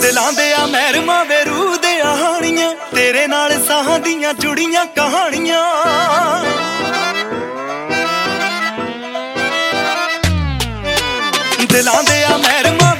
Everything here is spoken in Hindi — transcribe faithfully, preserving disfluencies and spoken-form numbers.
दिलां दे आ महरमा वे रूह दे हानियां, तेरे नाल साहां दियां जुड़ियां कहानियां। दिलां दे आ महरमा